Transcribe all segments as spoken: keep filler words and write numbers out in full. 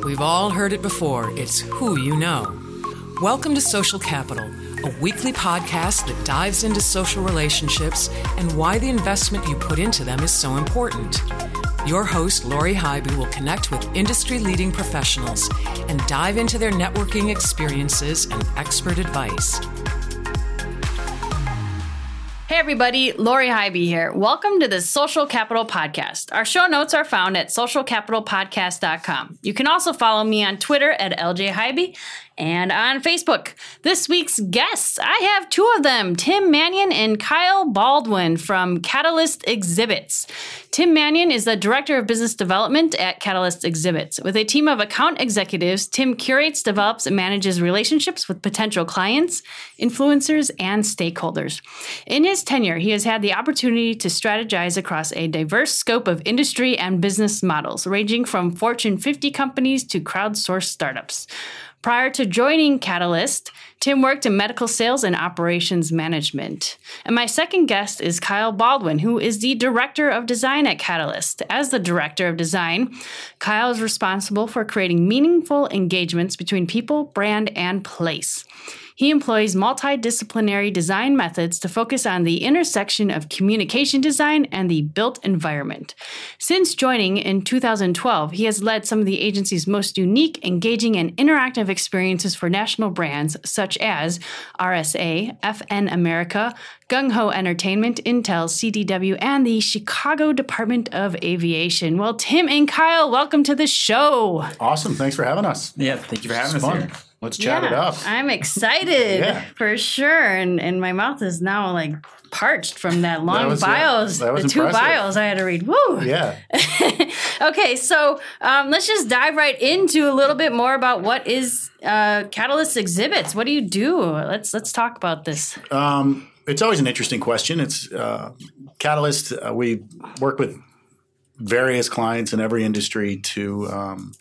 We've all heard it before. It's who you know. Welcome to Social Capital, a weekly podcast that dives into social relationships and why the investment you put into them is so important. Your host, Lori Hybe, will connect with industry-leading professionals and dive into their networking experiences and expert advice. Hey everybody, Lori Hybe here. Welcome to the Social Capital Podcast. Our show notes are found at social capital podcast dot com. You can also follow me on Twitter at L J Hybe and on Facebook. This week's guests, I have two of them, Tim Mannion and Kyle Baldwin from Catalyst Exhibits. Tim Mannion is the Director of Business Development at Catalyst Exhibits. With a team of account executives, Tim curates, develops, and manages relationships with potential clients, influencers, and stakeholders. In his tenure, he has had the opportunity to strategize across a diverse scope of industry and business models, ranging from Fortune fifty companies to crowdsourced startups. Prior to joining Catalyst, Tim worked in medical sales and operations management. And my second guest is Kyle Baldwin, who is the Director of Design at Catalyst. As the Director of Design, Kyle is responsible for creating meaningful engagements between people, brand, and place. He employs multidisciplinary design methods to focus on the intersection of communication design and the built environment. Since joining in two thousand twelve, he has led some of the agency's most unique, engaging, and interactive experiences for national brands such as R S A, F N America, Gung Ho Entertainment, Intel, C D W, and the Chicago Department of Aviation. Well, Tim and Kyle, welcome to the show. Awesome. Thanks for having us. Yeah, thank you for having It's us fun. here. Let's chat yeah, it up. I'm excited Yeah. for sure. And and my mouth is now like parched from that long That was- bios. yeah, that was the two impressive. bios I had to read. Woo! Yeah. Okay, so um, let's just dive right into a little bit more about what is uh, Catalyst Exhibits. What do you do? Let's let's talk about this. Um, it's always an interesting question. It's uh, Catalyst. Uh, we work with various clients in every industry to, um,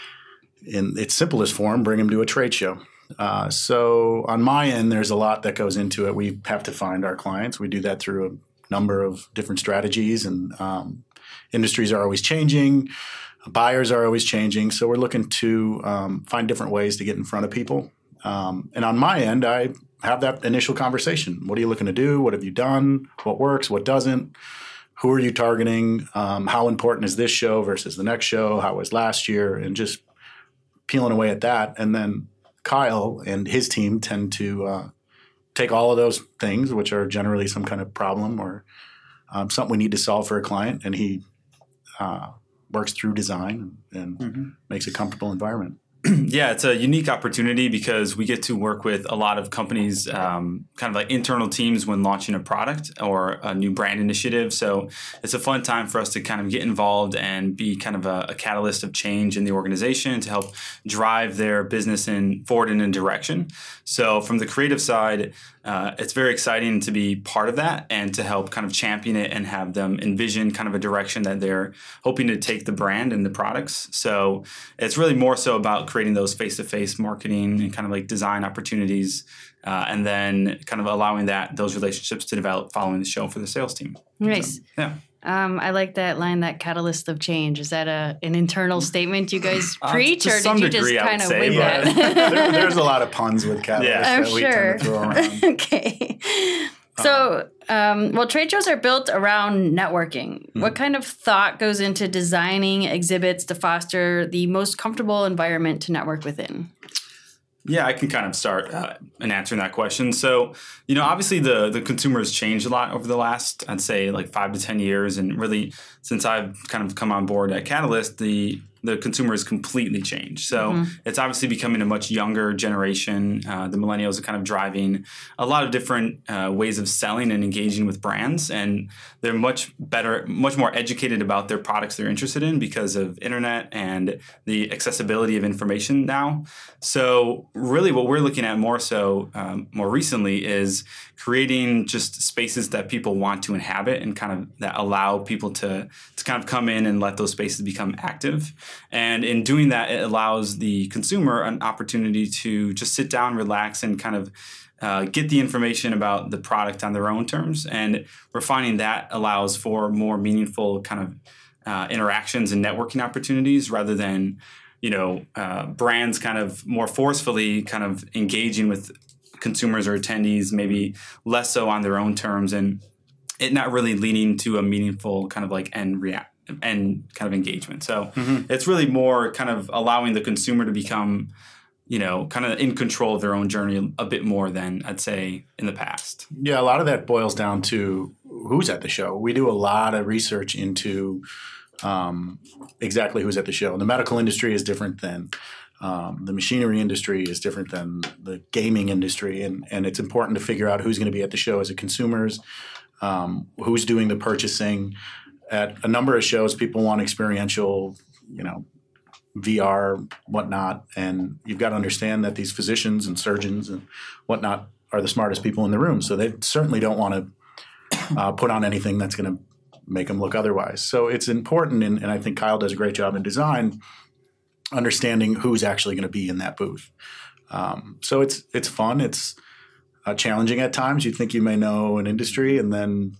in its simplest form, bring them to a trade show. Uh, so on my end, there's a lot that goes into it. We have to find our clients. We do that through a number of different strategies, and um, industries are always changing. Buyers are always changing. So we're looking to um, find different ways to get in front of people. Um, and on my end, I have that initial conversation. What are you looking to do? What have you done? What works? What doesn't? Who are you targeting? Um, how important is this show versus the next show? How was last year? And just peeling away at that. And then Kyle and his team tend to uh, take all of those things, which are generally some kind of problem or um, something we need to solve for a client, and he uh, works through design and Mm-hmm. makes a comfortable environment. Yeah, it's a unique opportunity because we get to work with a lot of companies, um, kind of like internal teams when launching a product or a new brand initiative. So it's a fun time for us to kind of get involved and be kind of a, a catalyst of change in the organization to help drive their business in forward in a direction. So from the creative side, uh, it's very exciting to be part of that and to help kind of champion it and have them envision kind of a direction that they're hoping to take the brand and the products. So it's really more so about creating those face-to-face marketing and kind of like design opportunities, uh, and then kind of allowing that those relationships to develop following the show for the sales team. Nice. So, yeah. Um, I like that line, that catalyst of change. Is that a an internal statement you guys Uh, preach, to or did some you degree, just I kind would of say, wing yeah. that? there, there's a lot of puns with Catalyst Yeah. I'm that we sure. tend to throw around. Okay. So, um, well, trade shows are built around networking. Mm-hmm. What kind of thought goes into designing exhibits to foster the most comfortable environment to network within? Yeah, I can kind of start uh, in answering that question. So, you know, obviously the the consumer has changed a lot over the last, I'd say, like five to ten years. And really, since I've kind of come on board at Catalyst, the the consumer has completely changed. So mm-hmm. it's obviously becoming a much younger generation. Uh, the millennials are kind of driving a lot of different uh, ways of selling and engaging with brands. And they're much better, much more educated about their products they're interested in because of internet and the accessibility of information now. So really what we're looking at more so um, more recently is creating just spaces that people want to inhabit and kind of that allow people to, to kind of come in and let those spaces become active. And in doing that, it allows the consumer an opportunity to just sit down, relax, and kind of uh, get the information about the product on their own terms. And we're finding that allows for more meaningful kind of uh, interactions and networking opportunities rather than you know, uh, brands kind of more forcefully kind of engaging with consumers or attendees, maybe less so on their own terms, and it not really leading to a meaningful kind of like end react end kind of engagement. So mm-hmm. it's really more kind of allowing the consumer to become, you know, kind of in control of their own journey a bit more than I'd say in the past. Yeah, a lot of that boils down to who's at the show. We do a lot of research into um, exactly who's at the show. The medical industry is different than um, the machinery industry is different than the gaming industry, and and it's important to figure out who's going to be at the show as a consumers, um, who's doing the purchasing. At a number of shows, people want experiential, you know, V R, whatnot, and you've got to understand that these physicians and surgeons and whatnot are the smartest people in the room, so they certainly don't want to uh, put on anything that's going to make them look otherwise. So it's important, and, and I think Kyle does a great job in design, understanding who's actually going to be in that booth. Um, so it's it's fun. It's uh, challenging at times. You think you may know an industry, and then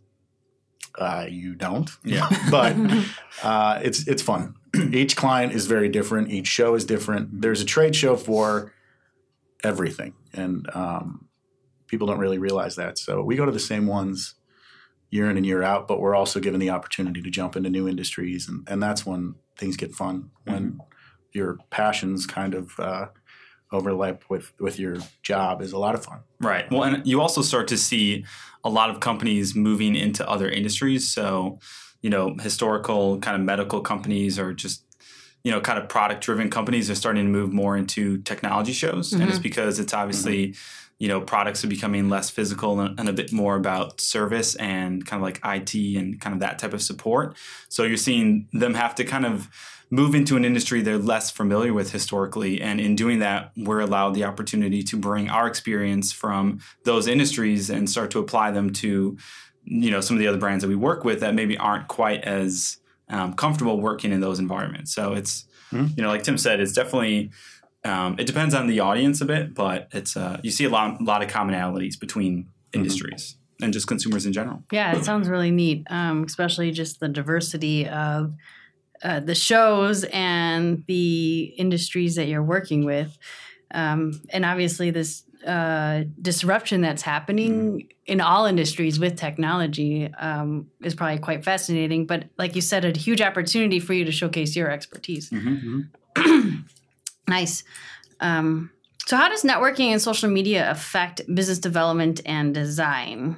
uh, you don't. Yeah, but uh, it's it's fun. Each client is very different. Each show is different. There's a trade show for everything, and um, people don't really realize that. So we go to the same ones year in and year out, but we're also given the opportunity to jump into new industries, and, and that's when things get fun, when mm-hmm. your passions kind of uh, overlap with, with your job is a lot of fun. Right. Well, and you also start to see a lot of companies moving into other industries. So, you know, historical kind of medical companies or just, you know, kind of product-driven companies are starting to move more into technology shows. Mm-hmm. And it's because it's obviously, mm-hmm. you know, products are becoming less physical and, and a bit more about service and kind of like I T and kind of that type of support. So you're seeing them have to kind of move into an industry they're less familiar with historically. And in doing that, we're allowed the opportunity to bring our experience from those industries and start to apply them to, you know, some of the other brands that we work with that maybe aren't quite as um, comfortable working in those environments. So it's, mm-hmm. you know, like Tim said, it's definitely, um, it depends on the audience a bit, but it's, uh, you see a lot, a lot of commonalities between industries mm-hmm. and just consumers in general. Yeah, it sounds really neat, um, especially just the diversity of uh, the shows and the industries that you're working with. Um, and obviously this uh, disruption that's happening mm. in all industries with technology um, is probably quite fascinating. But like you said, a huge opportunity for you to showcase your expertise. Mm-hmm. Nice. Um, so how does networking and social media affect business development and design?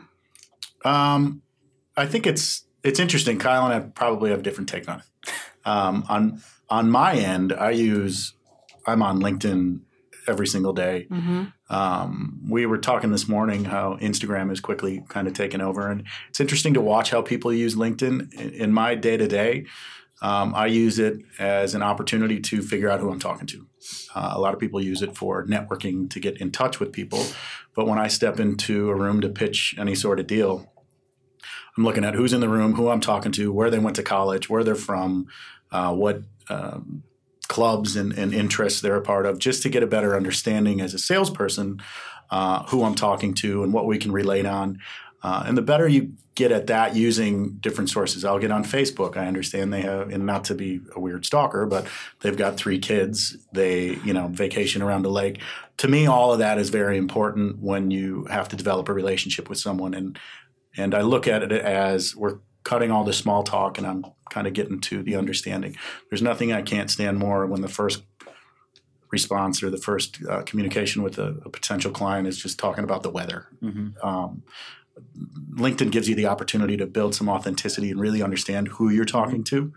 Um, I think it's it's interesting. Kyle and I probably have a different take on it. Um, on on my end, I use I'm on LinkedIn every single day. Mm-hmm. Um, we were talking this morning how Instagram is quickly kind of taken over, and it's interesting to watch how people use LinkedIn. In, in my day to day, I use it as an opportunity to figure out who I'm talking to. Uh, a lot of people use it for networking to get in touch with people, but when I step into a room to pitch any sort of deal, I'm looking at who's in the room, who I'm talking to, where they went to college, where they're from, uh, what um, clubs and, and interests they're a part of, just to get a better understanding as a salesperson uh, who I'm talking to and what we can relate on. Uh, and the better you get at that using different sources. I'll get on Facebook. I understand they have, and not to be a weird stalker, but they've got three kids. They, you know, vacation around the lake. To me, all of that is very important when you have to develop a relationship with someone. And And I look at it as we're cutting all the small talk and I'm kind of getting to the understanding. There's nothing I can't stand more when the first response or the first uh, communication with a, a potential client is just talking about the weather. Mm-hmm. Um, LinkedIn gives you the opportunity to build some authenticity and really understand who you're talking to.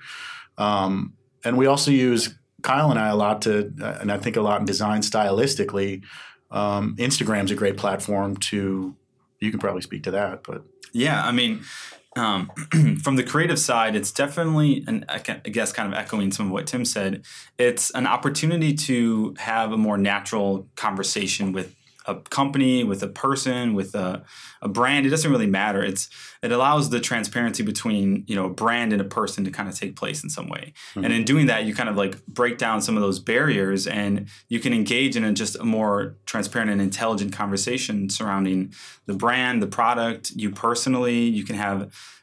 Um, and we also use Kyle and I a lot to, uh, and I think a lot in design stylistically. Um, Instagram's a great platform to, you can probably speak to that, but. Yeah, I mean, um, from the creative side, it's definitely, and I guess kind of echoing some of what Tim said, it's an opportunity to have a more natural conversation with a company, with a person, with a, a brand. It doesn't really matter. It's it allows the transparency between, you know, a brand and a person to kind of take place in some way. Mm-hmm. And in doing that, you kind of like break down some of those barriers and you can engage in a, just a more transparent and intelligent conversation surrounding the brand, the product, you personally. You can have,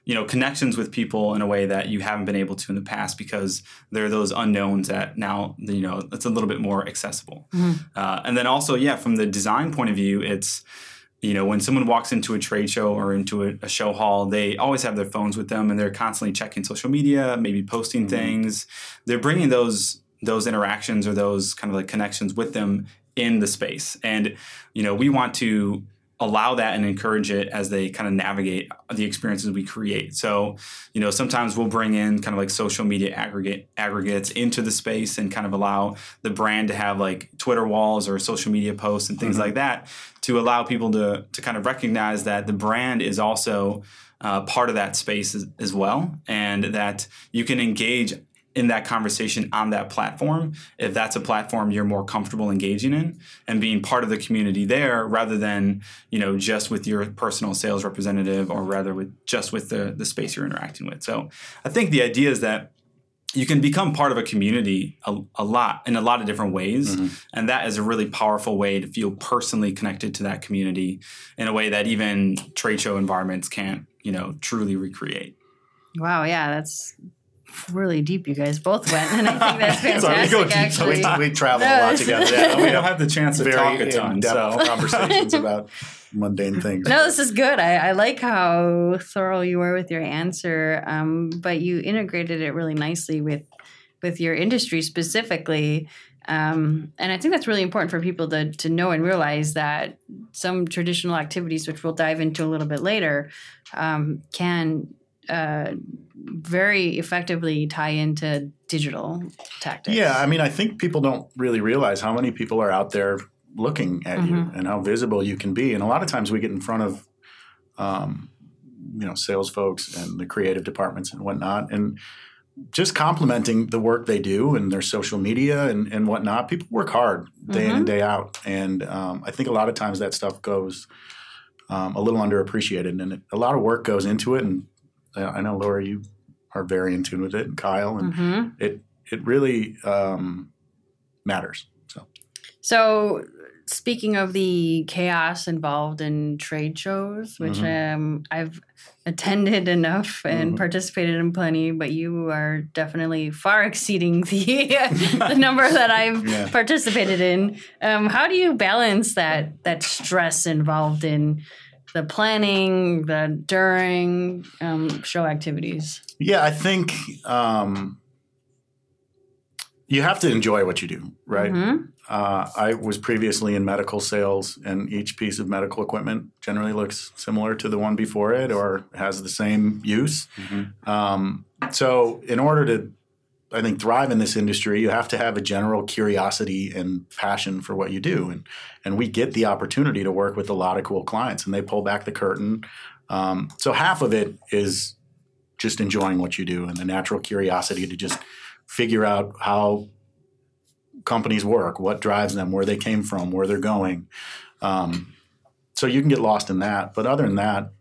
you know, connections with people in a way that you haven't been able to in the past because there are those unknowns that now, you know, it's a little bit more accessible. Mm-hmm. Uh, and then also, yeah, from the design point of view, it's, you know, when someone walks into a trade show or into a, a show hall, they always have their phones with them and they're constantly checking social media, maybe posting mm-hmm. things. They're bringing those those interactions or those kind of like connections with them in the space. And, you know, we want to allow that and encourage it as they kind of navigate the experiences we create. So, you know, sometimes we'll bring in kind of like social media aggregate aggregates into the space and kind of allow the brand to have like Twitter walls or social media posts and things mm-hmm. like that to allow people to to kind of recognize that the brand is also uh, part of that space as, as well, and that you can engage in that conversation on that platform if that's a platform you're more comfortable engaging in and being part of the community there rather than, you know, just with your personal sales representative or rather with just with the, the space you're interacting with. So I think the idea is that you can become part of a community a, a lot in a lot of different ways. Mm-hmm. And that is a really powerful way to feel personally connected to that community in a way that even trade show environments can't, you know, truly recreate. Wow. Yeah, that's really deep. You guys both went, and I think that's fantastic. Sorry, we go deep. Actually, we, we travel no, a lot together. Yeah, we don't have the chance to very talk a ton. So conversations about mundane things. No, this is good. I, I like how thorough you were with your answer, um, but you integrated it really nicely with with your industry specifically. Um, and I think that's really important for people to to know and realize that some traditional activities, which we'll dive into a little bit later, um, can Uh, very effectively tie into digital tactics. Yeah, I mean, I think people don't really realize how many people are out there looking at mm-hmm. you and how visible you can be. And a lot of times we get in front of, um, you know, sales folks and the creative departments and whatnot, and just complimenting the work they do and their social media and, and whatnot. People work hard day mm-hmm. in and day out. And um, I think a lot of times that stuff goes um, a little underappreciated, and it, a lot of work goes into it. And I know, Laura, you are very in tune with it, and Kyle, and mm-hmm. it it really um, matters. So, so speaking of the chaos involved in trade shows, which mm-hmm. um, I've attended enough and mm-hmm. participated in plenty, but you are definitely far exceeding the the number that I've yeah. participated in. Um, how do you balance that that stress involved in the planning, the during um, show activities? Yeah, I think um, you have to enjoy what you do, right? Mm-hmm. Uh, I was previously in medical sales, and each piece of medical equipment generally looks similar to the one before it or has the same use. Mm-hmm. Um, so in order to, I think, thrive in this industry, you have to have a general curiosity and passion for what you do. And and we get the opportunity to work with a lot of cool clients, and they pull back the curtain. Um, so half of it is just enjoying what you do and the natural curiosity to just figure out how companies work, what drives them, where they came from, where they're going. Um, so you can get lost in that. But other than that,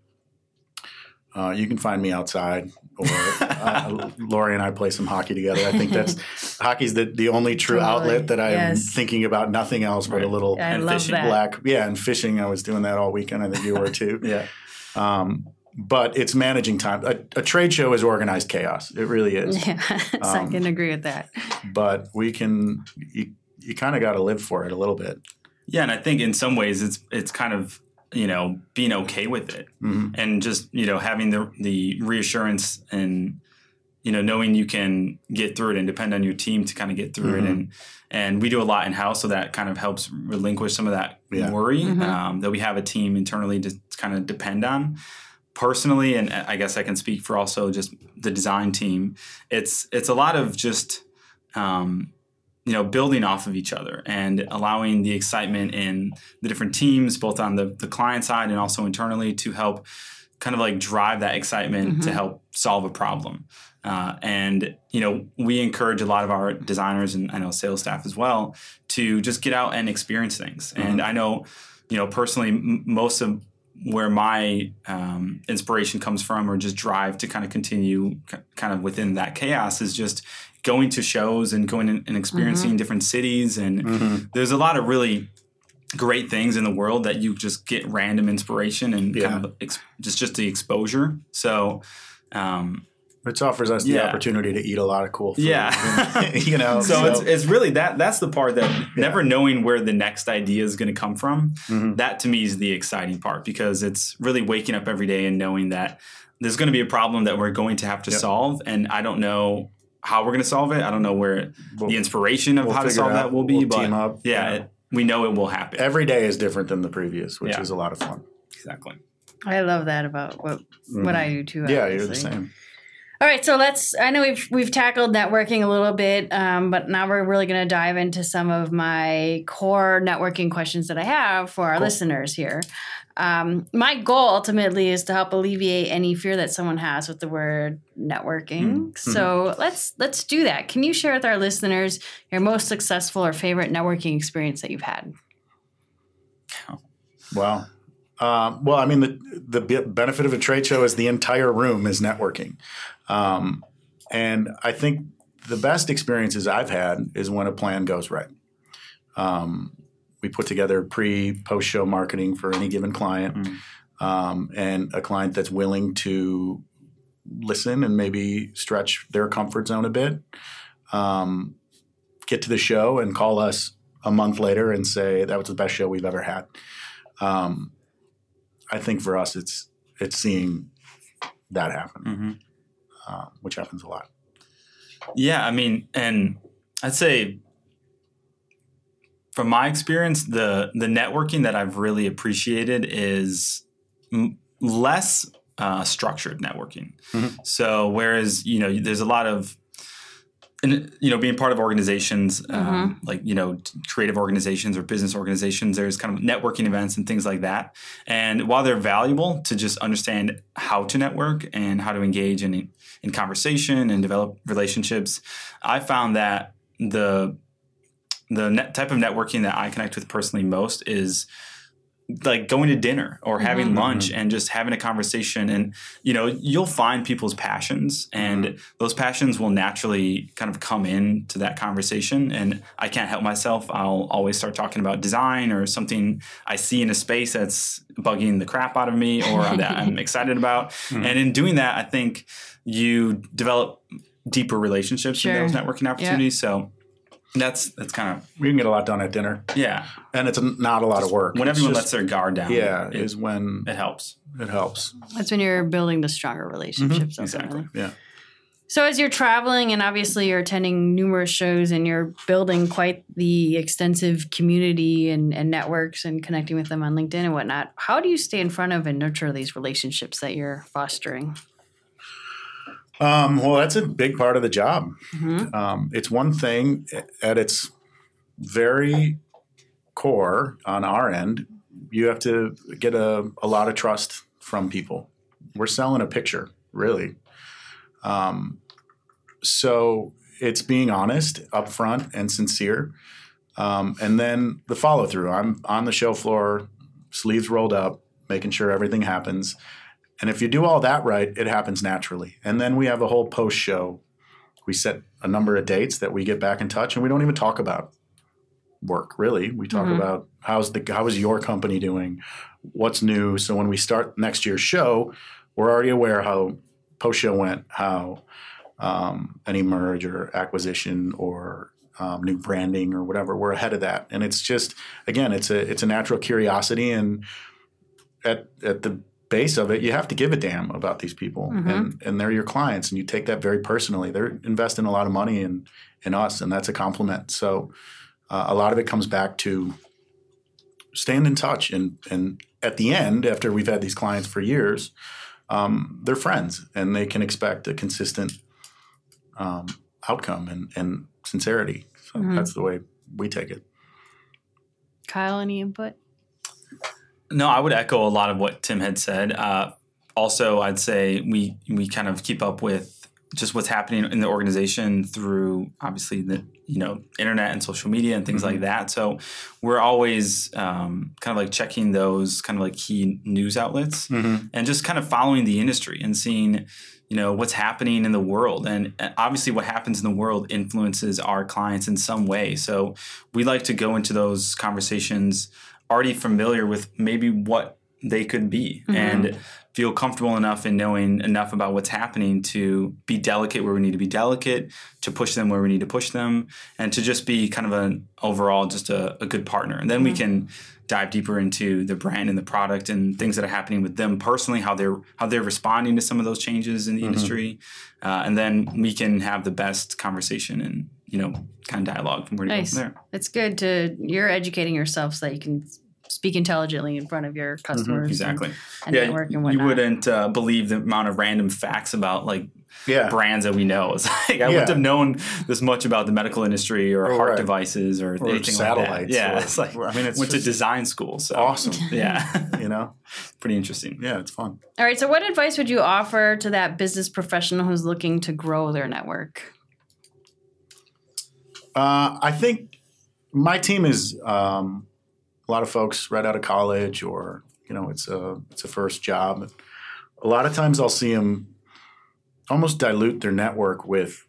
uh, you can find me outside. Or uh, Lori and I play some hockey together. I think that's hockey's the, the only true totally. outlet that I'm yes. thinking about nothing else but right. a little yeah, and fishing. That. black. Yeah, and fishing. I was doing that all weekend. I think you were too. yeah. Um, but it's managing time. A, a trade show is organized chaos. It really is. Yeah, so um, I can agree with that. But we can. You, you kind of got to live for it a little bit. Yeah, and I think in some ways it's it's kind of, you know, being okay with it mm-hmm. and just, you know, having the the reassurance and, you know, knowing you can get through it and depend on your team to kind of get through mm-hmm. it. And and we do a lot in-house, so that kind of helps relinquish some of that yeah. worry mm-hmm. um, that we have a team internally to kind of depend on. Personally, and I guess I can speak for also just the design team, it's it's a lot of just, um, you know, building off of each other and allowing the excitement in the different teams, both on the, the client side and also internally, to help kind of like drive that excitement mm-hmm. to help solve a problem. Uh, and, you know, we encourage a lot of our designers and I know sales staff as well to just get out and experience things. Mm-hmm. And I know, you know, personally, m- most of where my um, inspiration comes from or just drive to kind of continue c- kind of within that chaos is just going to shows and going in, and experiencing mm-hmm. different cities. And mm-hmm. there's a lot of really great things in the world that you just get random inspiration and yeah. kind of ex- just, just the exposure. So Um, Which offers us the Yeah. opportunity to eat a lot of cool food. Yeah. you know. so, it's it's really that that's the part that never knowing where the next idea is going to come from. Mhm. That to me is the exciting part, because it's really waking up every day and knowing that there's going to be a problem that we're going to have to Yep. solve, and I don't know how we're going to solve it. I don't know where We'll- the inspiration of we'll how to figure it solve out. that will be, We'll but team up. yeah, Yeah. It, we know it will happen. Every day is different than the previous, which Yeah. is a lot of fun. Exactly. I love that about what what I do too. Mm-hmm. Yeah, you're the obviously. same. All right, so let's. I know we've we've tackled networking a little bit, um, but now we're really going to dive into some of my core networking questions that I have for our Cool. listeners here. Um, my goal ultimately is to help alleviate any fear that someone has with the word networking. Mm-hmm. So let's let's do that. Can you share with our listeners your most successful or favorite networking experience that you've had? Wow. Um, well, I mean, the the be- benefit of a trade show is the entire room is networking. Um, and I think the best experiences I've had is when a plan goes right. Um, we put together pre, post show marketing for any given client, Mm. um, and a client that's willing to listen and maybe stretch their comfort zone a bit, um, get to the show and call us a month later and say that was the best show we've ever had. Um, I think for us, it's it's seeing that happen, Mm-hmm. uh, which happens a lot. Yeah, I mean, and I'd say from my experience, the the networking that I've really appreciated is m- less uh, structured networking. Mhm. So whereas, you know, there's a lot of, and, you know, being part of organizations, um, like, you know, t- creative organizations or business organizations, there's kind of networking events and things like that. And while they're valuable to just understand how to network and how to engage in, in conversation and develop relationships, I found that the the net type of networking that I connect with personally most is like going to dinner or having Mhm. lunch and just having a conversation. And, you know, you'll find people's passions, and those passions will naturally kind of come into that conversation. And I can't help myself. I'll always start talking about design or something I see in a space that's bugging the crap out of me or that I'm excited about. Mhm. And in doing that, I think you develop deeper relationships Sure. in those networking opportunities. So that's that's kind of, We can get a lot done at dinner, yeah. and it's a, not a lot of work. When It's everyone just- lets their guard down, yeah, it, is when it helps. it helps. That's when you're building the stronger relationships. Exactly. ultimately. Yeah. So as you're traveling and obviously you're attending numerous shows and you're building quite the extensive community and, and networks and connecting with them on LinkedIn and whatnot, how do you stay in front of and nurture these relationships that you're fostering? Um, well, that's a big part of the job. Mhm. Um, it's one thing at its very core on our end. You have to get a, a lot of trust from people. We're selling a picture, really. Um, so it's being honest, upfront, and sincere. Um, and then the follow through. I'm on the show floor, sleeves rolled up, making sure everything happens. And if you do all that right, it happens naturally. And then we have a whole post show. We set a number of dates that we get back in touch, and we don't even talk about work, really. We talk Mhm. about how's the how is your company doing, what's new. So when we start next year's show, we're already aware how post show went, how um, any merge or acquisition or um, new branding or whatever. We're ahead of that, and it's just again, it's a it's a natural curiosity, and at at the base of it, you have to give a damn about these people, Mhm. and and they're your clients, and you take that very personally. They're investing a lot of money in in us, and that's a compliment. So uh, a lot of it comes back to staying in touch, and and at the end, after we've had these clients for years, um, they're friends, and they can expect a consistent um, outcome and and sincerity. So Mhm. that's the way we take it. Kyle, any input? No, I would echo a lot of what Tim had said. Uh, also, I'd say we we kind of keep up with just what's happening in the organization through obviously the you know internet and social media and things Mm-hmm. like that. So we're always um, kind of like checking those kind of like key news outlets Mm-hmm. and just kind of following the industry and seeing you know what's happening in the world. And uh, obviously, what happens in the world influences our clients in some way. So we like to go into those conversations already familiar with maybe what they could be Mm-hmm. and feel comfortable enough in knowing enough about what's happening to be delicate where we need to be delicate, to push them where we need to push them, and to just be kind of an overall just a, a good partner. And then mm-hmm. we can dive deeper into the brand and the product and things that are happening with them personally, how they're how they're responding to some of those changes in the mm-hmm. industry, uh, and then we can have the best conversation and you know kind of dialogue from where to nice. go from there. It's good to you're educating yourself so that you can speak intelligently in front of your customers. Mm-hmm. Exactly. And, and yeah, network and you whatnot. wouldn't uh, believe the amount of random facts about like yeah. brands that we know. It's like I yeah. wouldn't have known this much about the medical industry or oh, heart right. devices or, or anything satellites. like that. Yeah, or, it's like I mean, it's went to design school. So awesome. Yeah, you know, pretty interesting. Yeah, it's fun. All right. So, what advice would you offer to that business professional who's looking to grow their network? Uh, I think my team is um, a lot of folks right out of college, or you know, it's a it's a first job. A lot of times, I'll see them almost dilute their network with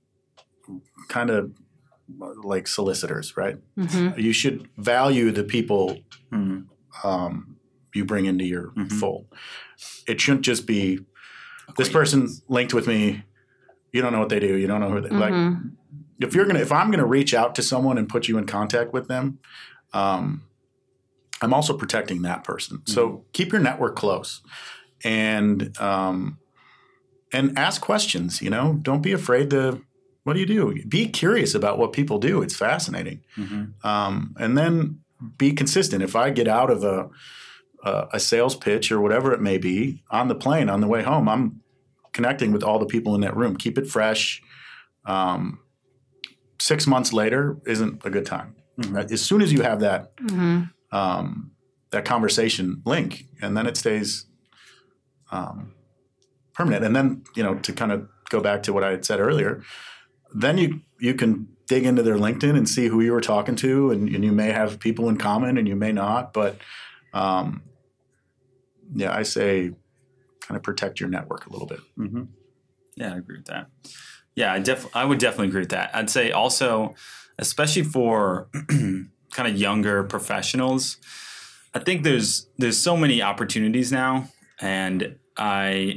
kind of like solicitors, right? Mm-hmm. You should value the people Mm-hmm. um, you bring into your Mhm. fold. It shouldn't just be this person linked with me. You don't know what they do. You don't know who they like. Mm-hmm. If you're gonna, if I'm gonna reach out to someone and put you in contact with them, um, I'm also protecting that person. Mm-hmm. So keep your network close, and um, and ask questions. You know, don't be afraid to. What do you do? Be curious about what people do. It's fascinating, Mm-hmm. um, and then be consistent. If I get out of a a, a sales pitch or whatever it may be on the plane on the way home, I'm connecting with all the people in that room. Keep it fresh. Um, Six months later isn't a good time. Mm-hmm. As soon as you have that Mm-hmm. um, that conversation link, and then it stays um, permanent. And then you know to kind of go back to what I had said earlier, then you you can dig into their LinkedIn and see who you were talking to, and, and you may have people in common, and you may not. But um, yeah, I say kind of protect your network a little bit. Mm-hmm. Yeah, I agree with that. Yeah, I def I would definitely agree with that. I'd say also, especially for kind of younger professionals, I think there's there's so many opportunities now, and I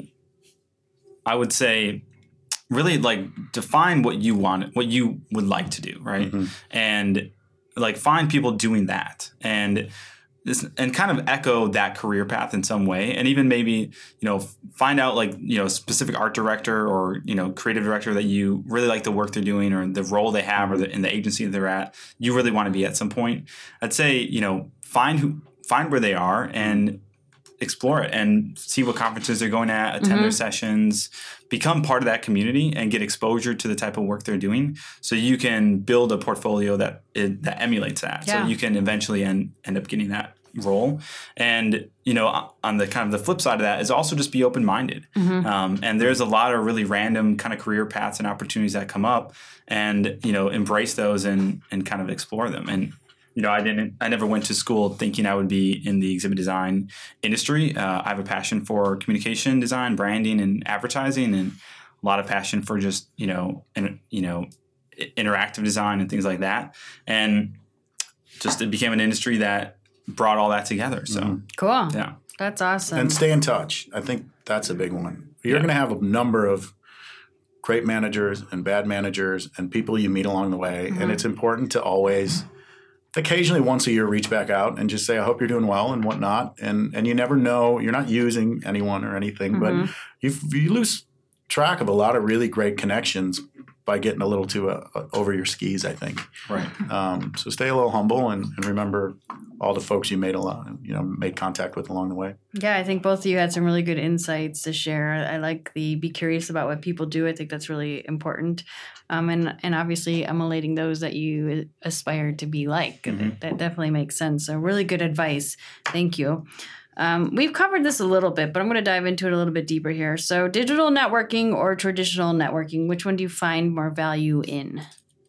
I would say really like define what you want, what you would like to do, right? Mm-hmm. And like find people doing that, and this, and kind of echo that career path in some way, and even maybe you know find out like you know specific art director or you know creative director that you really like the work they're doing or the role they have or the, in the agency that they're at. You really want to be at some point. I'd say you know find who find where they are and explore it and see what conferences they're going at, attend Mm-hmm. their sessions, become part of that community and get exposure to the type of work they're doing so you can build a portfolio that it, that emulates that. Yeah. So you can eventually end, end up getting that role. And, you know, on the kind of the flip side of that is also just be open-minded. Mm-hmm. Um, and there's a lot of really random kind of career paths and opportunities that come up and, you know, embrace those and, and kind of explore them. And, you know, I didn't. I never went to school thinking I would be in the exhibit design industry. Uh, I have a passion for communication design, branding, and advertising, and a lot of passion for just you know, in, you know, interactive design and things like that. And just it became an industry that brought all that together. So Mm-hmm. Cool. yeah, That's awesome. And stay in touch. I think that's a big one. You're Yeah. going to have a number of great managers and bad managers and people you meet along the way. Mm-hmm. And it's important to always, occasionally once a year, reach back out and just say, I hope you're doing well and whatnot. And and you never know, you're not using anyone or anything, Mm-hmm. but you you lose track of a lot of really great connections by getting a little too uh, over your skis, I think. right. Um, so stay a little humble and, and remember all the folks you made along, you know, made contact with along the way. Yeah, I think both of you had some really good insights to share. I like the be curious about what people do. I think that's really important. Um, and, and obviously emulating those that you aspire to be like. Mm-hmm. That, that definitely makes sense. So really good advice. Thank you. Um, we've covered this a little bit, but I'm going to dive into it a little bit deeper here. So digital networking or traditional networking, which one do you find more value in?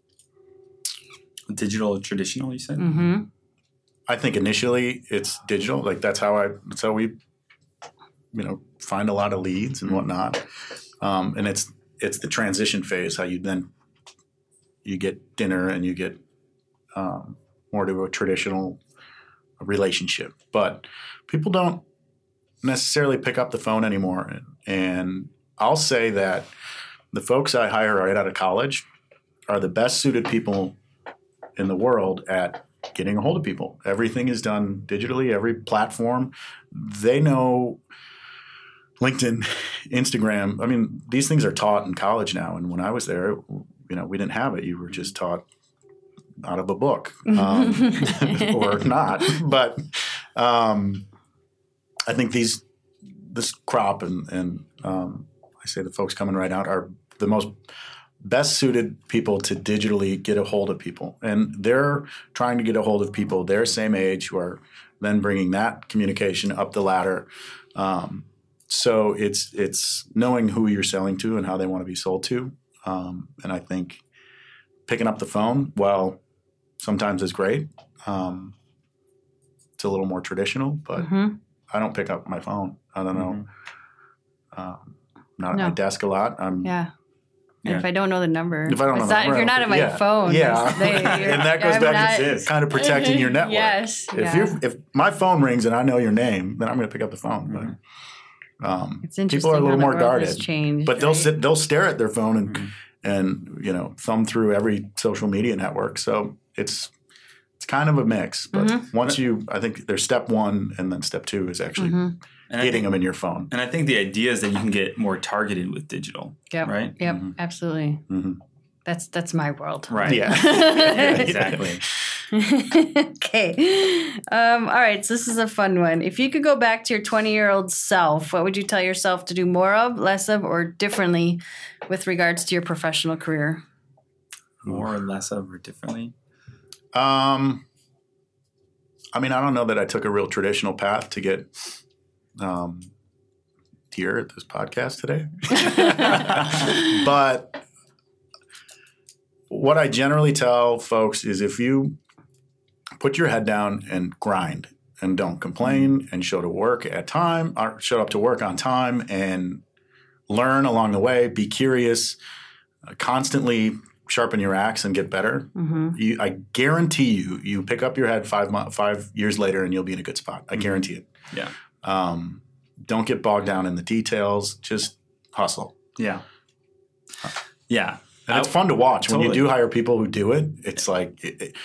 Digital, traditional, you said? Mm-hmm. I think initially it's digital. Like that's how I, that's how we, you know, find a lot of leads and whatnot. Um, and it's, it's the transition phase, how you then, you get dinner and you get um, more to a traditional relationship. But people don't necessarily pick up the phone anymore. And, and I'll say that the folks I hire right out of college are the best suited people in the world at getting a hold of people. Everything is done digitally, every platform. They know LinkedIn, Instagram. I mean, these things are taught in college now. And when I was there, you know, we didn't have it. You were just taught out of a book um, or not. But um, I think these this crop and, and um, I say the folks coming right out are the most best suited people to digitally get a hold of people. And they're trying to get a hold of people their same age who are then bringing that communication up the ladder. Um, so it's it's knowing who you're selling to and how they want to be sold to. Um, and I think picking up the phone, well, sometimes is great. Um, it's a little more traditional, but mm-hmm. I don't pick up my phone. I don't know. Mm-hmm. Um, not no. at my desk a lot. I'm, yeah. And yeah. if I don't know the number, if I don't know it's the not, number, if you're not at my yeah. phone, yeah, they, and that goes I'm back not, to kind of protecting your network. Yes, if yeah. you if my phone rings and I know your name, then I'm going to pick up the phone. Mm-hmm. But um, it's interesting people are a little how more the world guarded. has changed, but right? they'll sit, they'll stare at their phone and mm-hmm. and you know thumb through every social media network. So it's it's kind of a mix. But mm-hmm. once you, I think there's step one, and then step two is actually. Mm-hmm. And getting think, them in your phone. And I think the idea is that you can get more targeted with digital, yep. right? Yep, mm-hmm. absolutely. Mm-hmm. That's that's my world. Right. Yeah. yeah exactly. Okay. Um, all right, so this is a fun one. If you could go back to your twenty-year-old self, what would you tell yourself to do more of, less of, or differently with regards to your professional career? More or less of or differently? Um, I mean, I don't know that I took a real traditional path to get um, here at this podcast today. But what I generally tell folks is if you put your head down and grind and don't complain and show to work at time, or show up to work on time and learn along the way, be curious, uh, constantly sharpen your axe and get better. Mm-hmm. You, I guarantee you, you pick up your head five mo- five years later and you'll be in a good spot. I guarantee it. Yeah. Um, don't get bogged down in the details. Just hustle. Yeah. Yeah. And it's fun to watch. Totally. When you do hire people who do it, it's like it, it,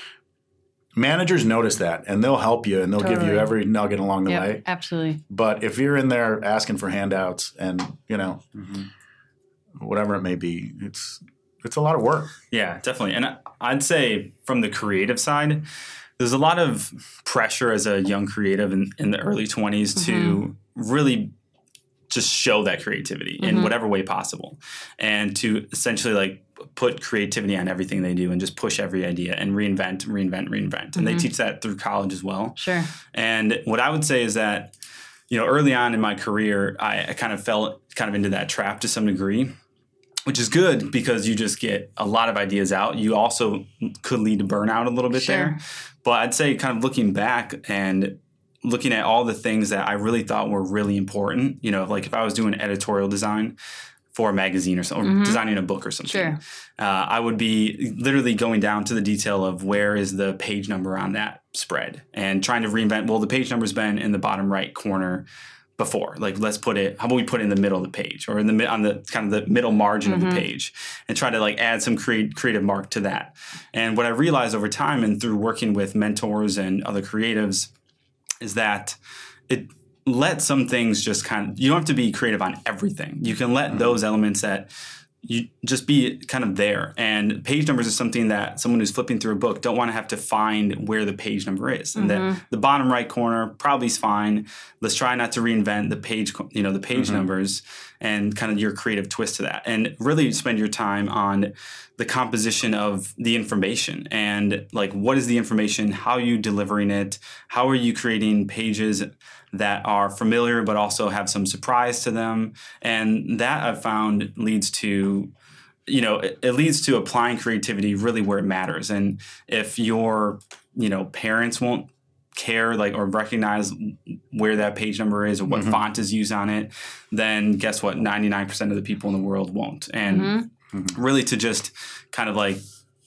managers notice that and they'll help you and they'll totally. give you every nugget along the yep, way. Absolutely. But if you're in there asking for handouts and, you know, mm-hmm. whatever it may be, it's it's a lot of work. Yeah, definitely. And I'd say from the creative side, there's a lot of pressure as a young creative in, in the early twenties mm-hmm. to really just show that creativity mm-hmm. in whatever way possible and to essentially like put creativity on everything they do and just push every idea and reinvent, reinvent, reinvent. Mm-hmm. And they teach that through college as well. Sure. And what I would say is that, you know, early on in my career, I, I kind of fell kind of into that trap to some degree, which is good because you just get a lot of ideas out. You also could lead to burnout a little bit sure. there. But I'd say kind of looking back and looking at all the things that I really thought were really important, you know, like if I was doing editorial design for a magazine or something, mm-hmm. or designing a book or something, sure. uh, I would be literally going down to the detail of where is the page number on that spread and trying to reinvent, well, the page number's been in the bottom right corner before. Like, let's put it, how about we put it in the middle of the page or in the on the kind of the middle margin mm-hmm. of the page and try to like add some create, creative mark to that. And what I realized over time and through working with mentors and other creatives is that it let some things just kind of, you don't have to be creative on everything. You can let mm-hmm. those elements that you just be kind of there. And page numbers is something that someone who's flipping through a book don't want to have to find where the page number is. And mm-hmm. that the bottom right corner probably is fine. Let's try not to reinvent the page, you know, the page mm-hmm. numbers and kind of your creative twist to that. And really spend your time on the composition of the information and like, what is the information? How are you delivering it? How are you creating pages that are familiar but also have some surprise to them? And that I've found leads to, you know, it, it leads to applying creativity really where it matters. And if your, you know, parents won't care like or recognize where that page number is or what mm-hmm. font is used on it, then guess what? ninety-nine percent of the people in the world won't. And mm-hmm. really to just kind of like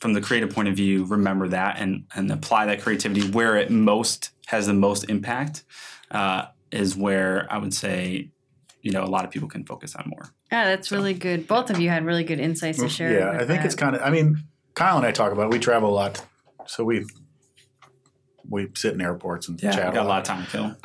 from the creative point of view, remember that and and apply that creativity where it most has the most impact uh, is where I would say, you know, a lot of people can focus on more. Yeah, that's so. really good. Both of you had really good insights to share. Yeah, I think that. it's kind of, I mean, Kyle and I talk about it. We travel a lot. So we we sit in airports and yeah, chat got a lot. a lot of time, Phil.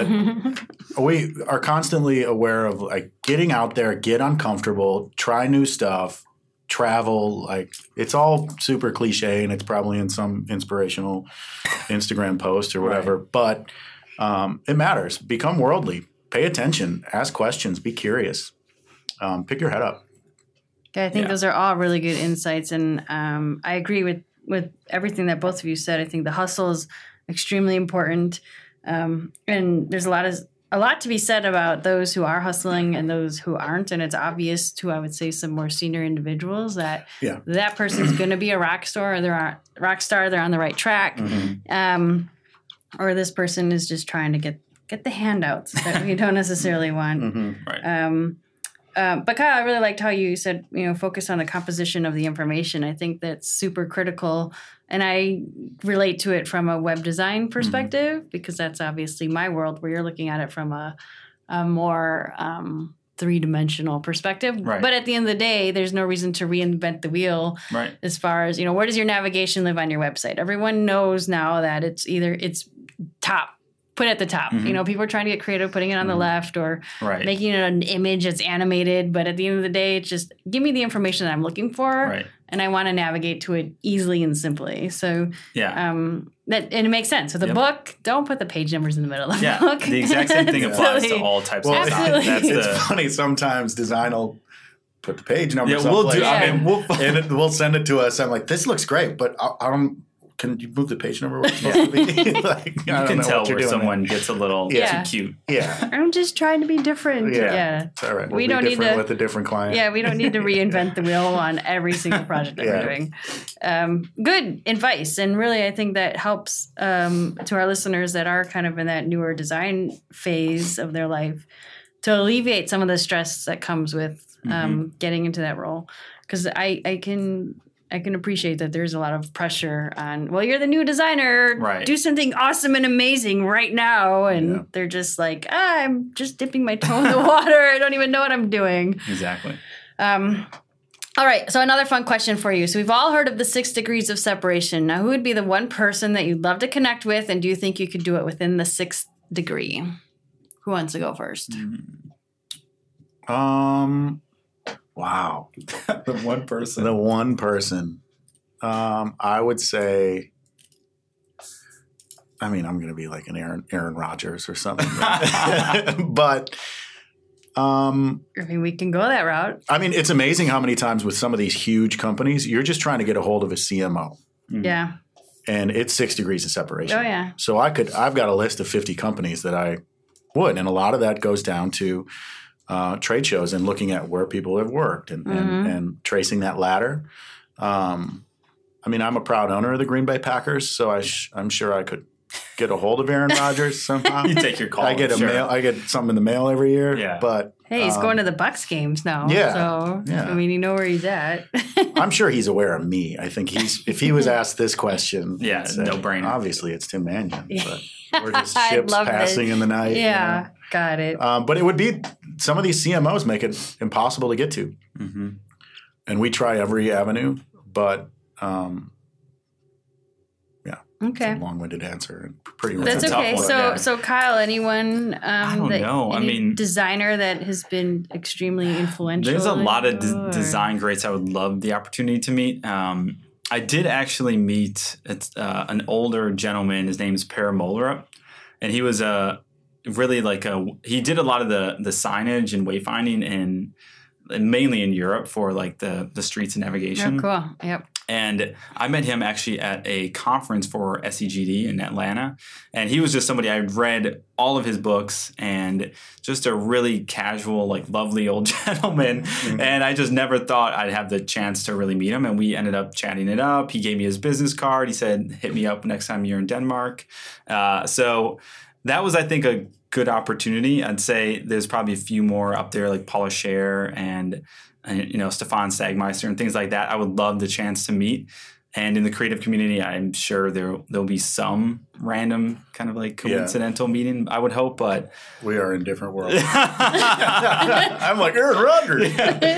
But we are constantly aware of like getting out there, get uncomfortable, try new stuff, travel. Like it's all super cliche and it's probably in some inspirational Instagram post or whatever. Right. But um, it matters. Become worldly. Pay attention. Ask questions. Be curious. Um, pick your head up. Yeah, I think yeah. those are all really good insights. And um, I agree with, with everything that both of you said. I think the hustle is extremely important. Um, and there's a lot of a lot to be said about those who are hustling and those who aren't. And it's obvious to, I would say, some more senior individuals that yeah. that person's going to be a rock star or they're a rock star. They're on the right track. Mm-hmm. Um, or this person is just trying to get, get the handouts that we don't necessarily want. Mm-hmm. Right. Um, Um, but Kyle, I really liked how you said, you know, focus on the composition of the information. I think that's super critical. And I relate to it from a web design perspective mm-hmm. because that's obviously my world where you're looking at it from a, a more um, three-dimensional perspective. Right. But at the end of the day, there's no reason to reinvent the wheel right. as far as, you know, where does your navigation live on your website? Everyone knows now that it's either it's top. Put it at the top. Mm-hmm. You know, people are trying to get creative, putting it on the mm-hmm. left or right. making it an image that's animated. But at the end of the day, it's just give me the information that I'm looking for. Right. And I want to navigate to it easily and simply. So yeah, um, that and it makes sense. With a yep. book, don't put the page numbers in the middle of the yeah. book. The exact same thing applies to all types well, of design. That's it's the, funny. Sometimes design will put the page numbers yeah, we'll up. do. Like, I mean, we'll, and it, we'll send it to us. I'm like, this looks great, but I, I don't. Can you move the page number where it's supposed to be? Like, you can tell where someone there. gets a little Yeah. too cute. Yeah. I'm just trying to be different. Yeah. yeah. It's all right. We'll we be don't need different to with a different client. Yeah, we don't need to reinvent the wheel on every single project that Yeah. we're doing. Um, good advice. And really, I think that helps um, to our listeners that are kind of in that newer design phase of their life to alleviate some of the stress that comes with um, Mm-hmm. getting into that role. Because I, I can... I can appreciate that there's a lot of pressure on, well, you're the new designer. Right. Do something awesome and amazing right now. And Yeah. they're just like, ah, I'm just dipping my toe in the water. I don't even know what I'm doing. Exactly. Um, all right. So another fun question for you. So we've all heard of the six degrees of separation. Now, who would be the one person that you'd love to connect with? And do you think you could do it within the sixth degree? Who wants to go first? Um. Wow. The one person. The one person. Um, I would say. I mean, I'm going to be like an Aaron Aaron Rodgers or something, but. Um, I mean, we can go that route. I mean, it's amazing how many times with some of these huge companies, you're just trying to get a hold of a C M O. Mm. Yeah. And it's six degrees of separation. Oh, yeah. So I could, I've got a list of fifty companies that I would. And a lot of that goes down to uh, trade shows and looking at where people have worked and, Mm-hmm. and, and tracing that ladder. Um, I mean, I'm a proud owner of the Green Bay Packers, so I sh- I'm sure I could get a hold of Aaron Rodgers somehow. You take your call. I get a sure. mail. I get something in the mail every year. Yeah. But Hey, he's um, going to the Bucks games now. yeah, So, yeah. I mean, you know where he's at. I'm sure he's aware of me. I think he's if he was asked this question, Yeah, he'd say, no-brainer. Obviously, it's Tim Mannion, but we're just I ships love passing this. in the night. you Yeah, know? got it. Um, but it would be some of these C M Os make it impossible to get to, Mm-hmm. and we try every avenue. But um, yeah, Okay. it's a long-winded answer and pretty. That's a tough okay. one, So, yeah. so Kyle, anyone? Um, I don't that, know. I any mean- designer that has been extremely influential. There's a lot of or- de- design greats I would love the opportunity to meet. Um, I did actually meet it's, uh, an older gentleman. His name's Per Molerup, and he was a really like a he did a lot of the the signage and wayfinding in mainly in Europe for like the the streets and Oh, navigation. cool. Yep. And I met him actually at a conference for S E G D in Atlanta. And he was just somebody I'd read all of his books and just a really casual, like lovely old gentleman. Mm-hmm. And I just never thought I'd have the chance to really meet him. And we ended up chatting it up. He gave me his business card. He said, hit me up next time you're in Denmark. Uh, so that was, I think, a good opportunity. I'd say there's probably a few more up there like Paula Scher and, and you know, Stefan Sagmeister and things like that. I would love the chance to meet. And in the creative community, I'm sure there there'll be some random kind of like coincidental yeah. meeting, I would hope, but we are in different worlds. I'm like Aaron Rodgers.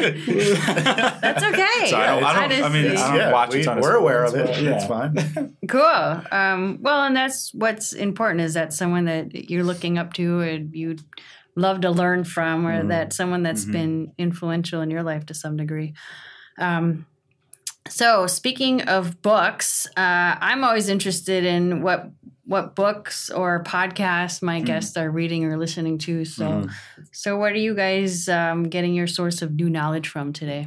That's okay. So I don't, I, don't, I mean, I don't yeah, watch we, a ton of We're aware of well. it. Yeah. It's fine. Cool. Um, well, and that's what's important is that someone that you're looking up to and you'd love to learn from, or mm-hmm. that someone that's mm-hmm. been influential in your life to some degree. Um, so speaking of books, uh, I'm always interested in what what books or podcasts my mm-hmm. guests are reading or listening to. So, mm-hmm. so what are you guys um, getting your source of new knowledge from today?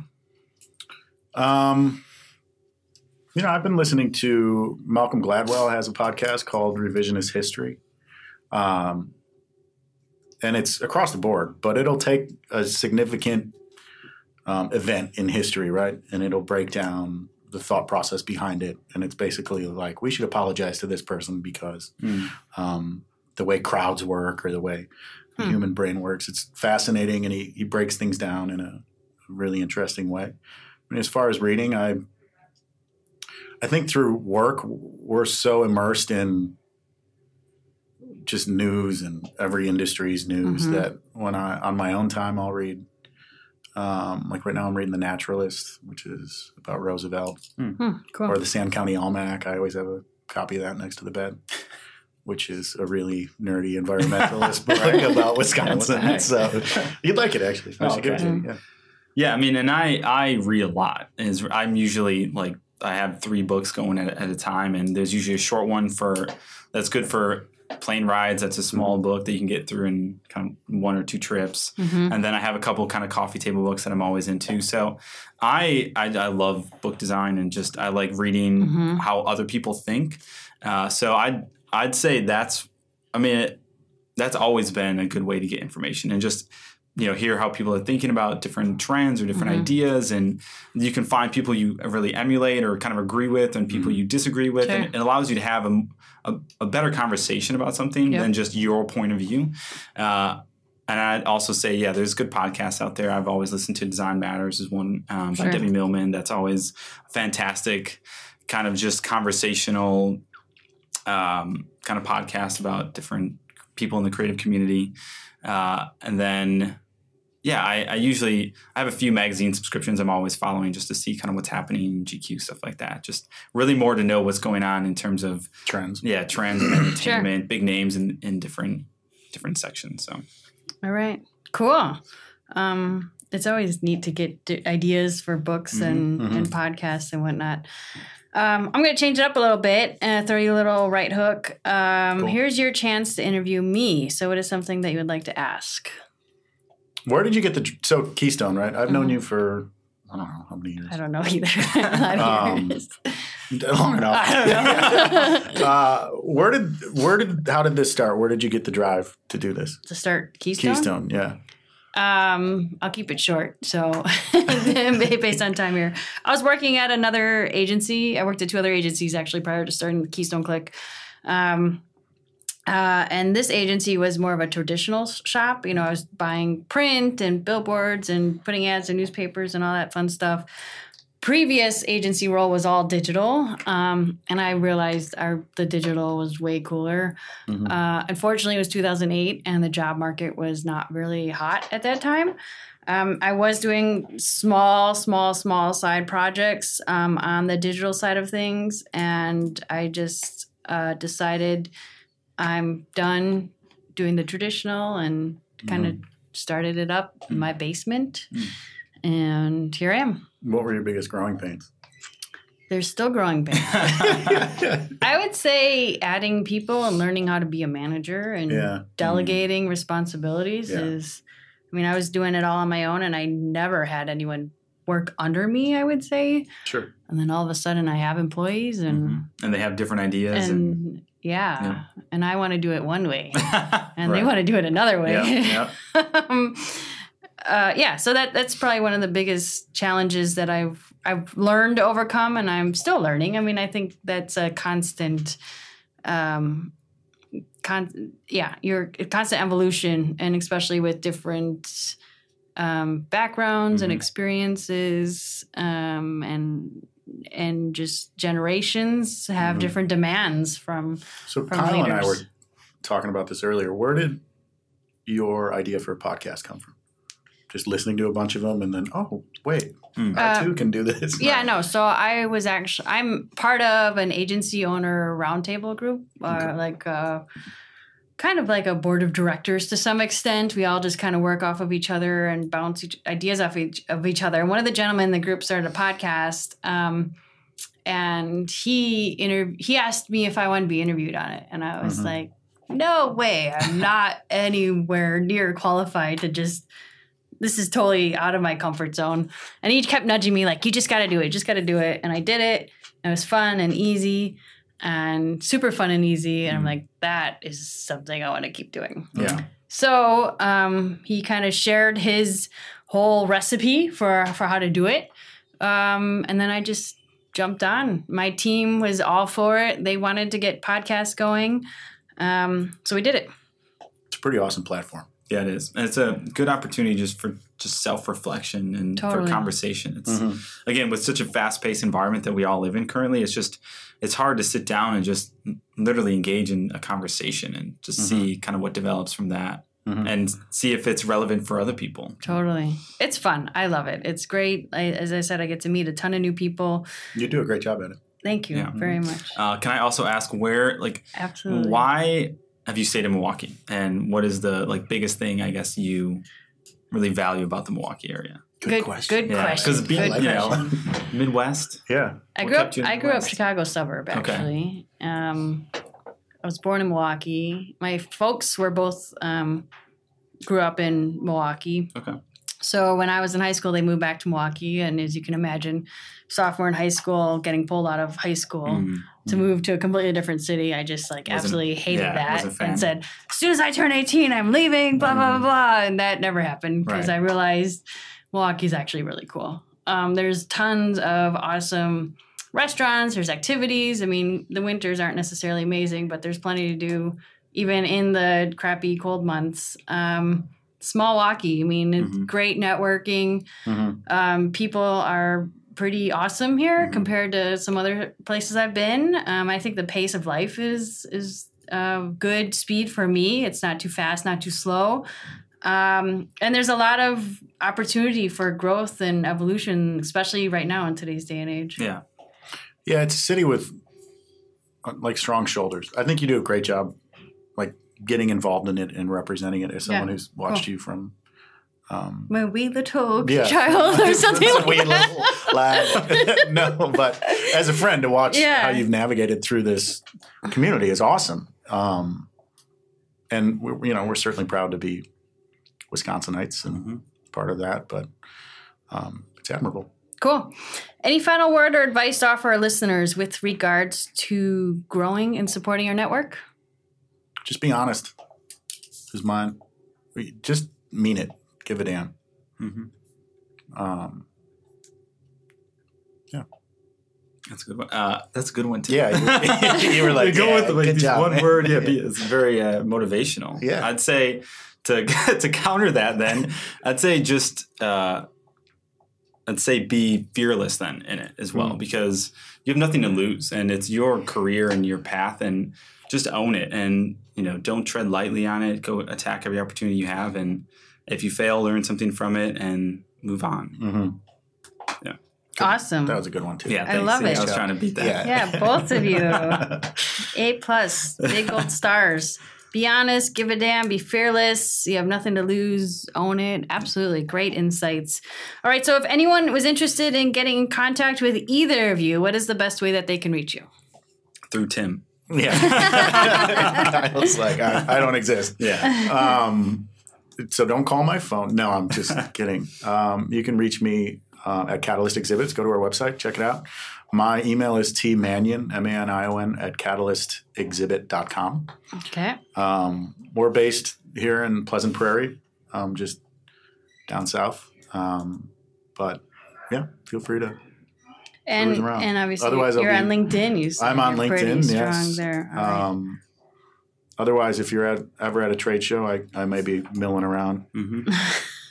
Um, you know, I've been listening to Malcolm Gladwell has a podcast called Revisionist History. Um, and it's across the board, but it'll take a significant um, event in history, right? And it'll break down the thought process behind it. And it's basically like, we should apologize to this person because mm. um, the way crowds work or the way the hmm. human brain works. It's fascinating, and he, he breaks things down in a really interesting way. I mean, as far as reading, I I think through work, we're so immersed in just news and every industry's news mm-hmm. that when I, on my own time, I'll read, um, like right now I'm reading The Naturalist, which is about Roosevelt, mm. cool. or the Sand County Almanac. I always have a copy of that next to the bed, which is a really nerdy environmentalist book about Wisconsin. So you'd like it, actually. Oh, okay. Yeah. Yeah, I mean, and I, I read a lot. Is I'm usually like I have three books going at, at a time, and there's usually a short one for that's good for plane rides. That's a small book that you can get through in kind of one or two trips, mm-hmm. and then I have a couple kind of coffee table books that I'm always into. So I I, I love book design, and just I like reading mm-hmm. how other people think. Uh, so I'd I'd say that's I mean it, that's always been a good way to get information, and just you know, hear how people are thinking about different trends or different mm-hmm. ideas, and you can find people you really emulate or kind of agree with, and people mm-hmm. you disagree with, sure. and it allows you to have a, a, a better conversation about something yep. than just your point of view. Uh, and I'd also say, yeah, there's good podcasts out there. I've always listened to Design Matters is one um, by sure. Debbie Millman. That's always fantastic, kind of just conversational um, kind of podcast about different people in the creative community. Uh, and then Yeah, I, I usually I have a few magazine subscriptions I'm always following just to see kind of what's happening, G Q, stuff like that. Just really more to know what's going on in terms of trends. Yeah, trends and entertainment, sure. big names in, in different different sections. So, all right, cool. Um, it's always neat to get d- ideas for books mm-hmm, and, mm-hmm. and podcasts and whatnot. Um, I'm going to change it up a little bit and throw you a little right hook. Um, cool. Here's your chance to interview me. So, what is something that you would like to ask? Where did you get the – so Keystone, right? I've mm-hmm. known you for I don't know how many years. I don't know either. A lot of um, years. Long enough. I don't know. uh, where did – where did – how did this start? Where did you get the drive to do this? To start Keystone? Keystone, yeah. Um, I'll keep it short. So based on time here, I was working at another agency. I worked at two other agencies actually prior to starting Keystone Click. Um, uh, and this agency was more of a traditional shop. You know, I was buying print and billboards and putting ads in newspapers and all that fun stuff. Previous agency role was all digital, um, and I realized our the digital was way cooler. Mm-hmm. Uh, unfortunately, it was two thousand eight, and the job market was not really hot at that time. Um, I was doing small, small, small side projects um, on the digital side of things, and I just uh, decided I'm done doing the traditional and kind of mm-hmm. started it up in my basement, mm-hmm. and here I am. What were your biggest growing pains? There's still growing pains. I would say adding people and learning how to be a manager and yeah. delegating mm. responsibilities yeah. is, I mean, I was doing it all on my own and I never had anyone work under me, I would say. Sure. And then all of a sudden I have employees and... Mm-hmm. And they have different ideas. And, and yeah, yeah. And I want to do it one way. And right. they want to do it another way. Yeah. yeah. um, Uh, yeah, so that that's probably one of the biggest challenges that I've I've learned to overcome, and I'm still learning. I mean, I think that's a constant, um, con- yeah, your constant evolution, and especially with different um, backgrounds mm-hmm. and experiences, um, and and just generations have Mm-hmm. different demands from So from Kyle and I leaders. were talking about this earlier. Where did your idea for a podcast come from? Just listening to a bunch of them and then, oh, wait, Mm. I Uh, too can do this. Yeah, no. So I was actually I'm part of an agency owner roundtable group, uh, Okay. like uh, kind of like a board of directors to some extent. We all just kind of work off of each other and bounce each, ideas off each, of each other. And one of the gentlemen in the group started a podcast, um, and he inter- he asked me if I wanted to be interviewed on it, and I was Mhm. like, no way, I'm not anywhere near qualified to just. This is totally out of my comfort zone. And he kept nudging me like, you just got to do it. You just got to do it. And I did it. It was fun and easy and super fun and easy. And I'm like, that is something I want to keep doing. Yeah. So um, he kind of shared his whole recipe for, for how to do it. Um, and then I just jumped on. My team was all for it. They wanted to get podcasts going. Um, so we did it. It's a pretty awesome platform. Yeah, it is. And it's a good opportunity just for just self-reflection and Totally. for conversation. It's Mm-hmm. again with such a fast-paced environment that we all live in currently. It's just it's hard to sit down and just literally engage in a conversation and just Mm-hmm. see kind of what develops from that Mhm. and see if it's relevant for other people. Totally. It's fun. I love it. It's great. I, as I said, I get to meet a ton of new people. You do a great job at it. Thank you Yeah. very much. Uh, can I also ask where, like, Absolutely. why have you stayed in Milwaukee, and what is the like biggest thing I guess you really value about the Milwaukee area? Good, Good- question. good Yeah, question. because being Good you know question. Midwest. Yeah. I What grew up. kept you in I the grew up West? Chicago suburb Okay. actually. Um, I was born in Milwaukee. My folks were both um, grew up in Milwaukee. Okay. So when I was in high school, they moved back to Milwaukee, and as you can imagine, sophomore in high school, getting pulled out of high school Mm. to move to a completely different city, I just like Wasn't- absolutely hated yeah, that wasn't a fan. and said, as soon as I turn eighteen, I'm leaving, blah, blah, blah, blah. And that never happened because Right. I realized Milwaukee's actually really cool. Um, there's tons of awesome restaurants, there's activities. I mean, the winters aren't necessarily amazing, but there's plenty to do even in the crappy cold months. Um, small Milwaukee, I mean, it's Mhm. great networking. Mhm. Um, people are pretty awesome here Mhm. compared to some other places I've been. Um, I think the pace of life is is uh, good speed for me. It's not too fast, not too slow. Um, and there's a lot of opportunity for growth and evolution, especially right now in today's day and age. Yeah. Yeah, it's a city with uh, like strong shoulders. I think you do a great job, like getting involved in it and representing it as someone Yeah. who's watched Cool. you from. Um, My wee little Yeah. child or something It's a like wee that. little lad. No, but as a friend to watch Yeah. how you've navigated through this community is awesome. Um, and we're, you know, we're certainly proud to be Wisconsinites and Mhm. part of that, but um, it's admirable. Cool. Any final word or advice to offer our listeners with regards to growing and supporting our network? Just be honest. Is mine. Just mean it. Give a damn. Mhm. Um, That's a good one. Uh, that's a good one too. yeah, you, you were like, go yeah, with the, like, good these job, one man." word. Yeah, be, it's very uh, motivational. Yeah. I'd say to to counter that, then I'd say just uh, I'd say be fearless then in it as well, Mm. because you have nothing to lose, and it's your career and your path, and just own it, and you know don't tread lightly on it. Go attack every opportunity you have, and if you fail, learn something from it, and move on. Mhm. Awesome. That was a good one too. Yeah, I thanks. love See, it. I was trying to beat that. Yeah. Yeah, both of you. A plus, big gold stars. Be honest, give a damn, be fearless. You have nothing to lose, own it. Absolutely. Great insights. All right. So if anyone was interested in getting in contact with either of you, what is the best way that they can reach you? Through Tim. Yeah. I was like, I, I don't exist. Yeah. Um, so don't call my phone. No, I'm just kidding. Um, you can reach me uh, at Catalyst Exhibits. Go to our website, check it out. My email is tmanion, M A N I O N, at catalyst exhibit dot com. Okay. Um, we're based here in Pleasant Prairie, um, just down south. Um, but yeah, feel free to. And Cruise around. and obviously Otherwise, I'll you're be- on LinkedIn. You said I'm on you're pretty LinkedIn, strong yes. there. All right. Um, otherwise, if you're at, ever at a trade show, I, I may be milling around. hmm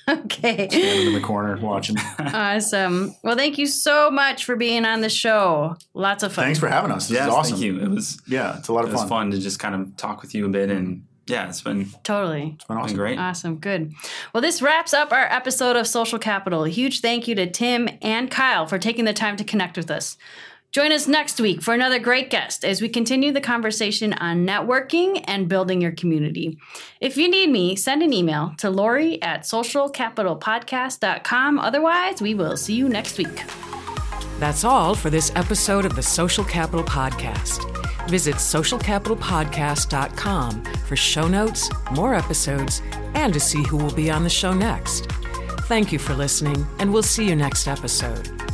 Okay. Standing in the corner watching. Awesome. Well, thank you so much for being on the show. Lots of fun. Thanks for having us. This yes, is awesome. thank you. It was Yeah, it's a lot it of was fun. fun to just kind of talk with you a bit, and yeah, it's been Totally. It's been been awesome. great. Awesome. Good. Well, this wraps up our episode of Social Capital. A huge thank you to Tim and Kyle for taking the time to connect with us. Join us next week for another great guest as we continue the conversation on networking and building your community. If you need me, send an email to Lori at social capital podcast dot com. Otherwise, we will see you next week. That's all for this episode of the Social Capital Podcast. Visit social capital podcast dot com for show notes, more episodes, and to see who will be on the show next. Thank you for listening, and we'll see you next episode.